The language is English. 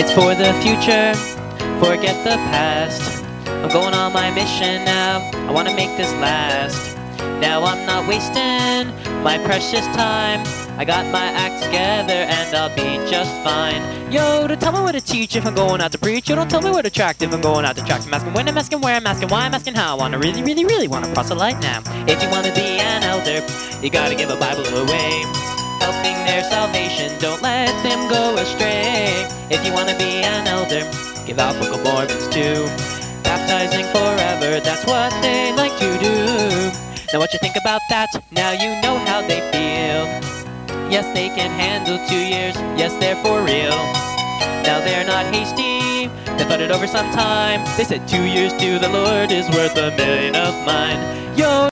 It's for the future, forget the past. I'm going on my mission now, I wanna make this last. Now I'm not wasting my precious time. I got my act together and I'll be just fine. Yo, don't tell me what to teach if I'm going out to preach. Yo, don't tell me what to tract if I'm going out to tract. I'm asking when, I'm asking where, I'm asking why, I'm asking how. I wanna really wanna proselyte now. If you wanna be an elder, you gotta give a Bible away. Helping their salvation, don't let them go astray. If you wanna be an elder, give out Book of Mormons too. Baptizing forever, that's what they like to do. Now what you think about that? Now you know how they feel. Yes, they can handle 2 years, yes, they're for real. Now they're not hasty, they thought it over some time. They said 2 years to the Lord is worth 1,000,000 of mine. Yo!